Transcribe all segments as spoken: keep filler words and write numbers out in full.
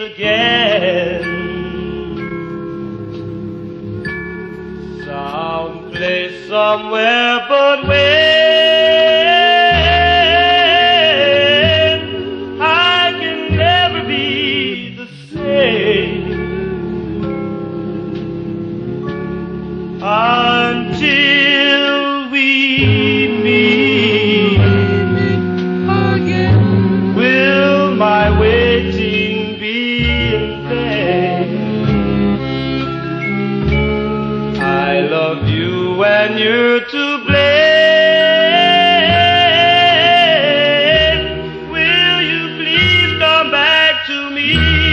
again. Someplace, somewhere, but when I can never be the same until we meet again. Will my waiting be in vain? I love you when you're to blame. Will you please come back to me?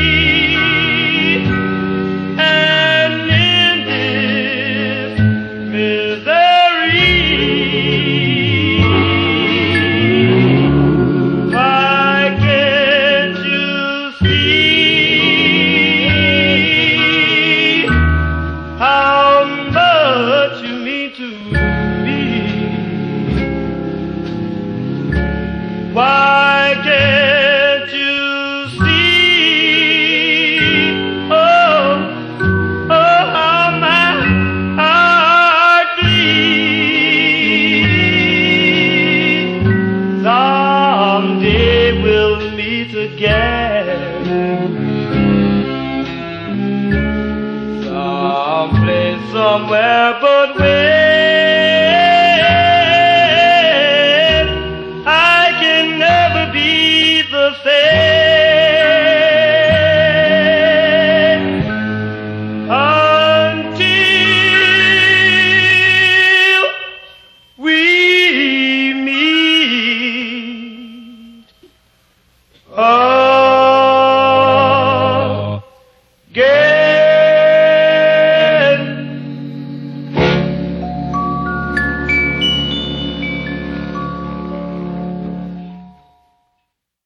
And in this misery, why can't you see how much you mean to me? Why can't you see? Oh, oh, how my heart bleeds. Someday we'll meet again. Someplace, somewhere, but when I can never be the same until we meet again.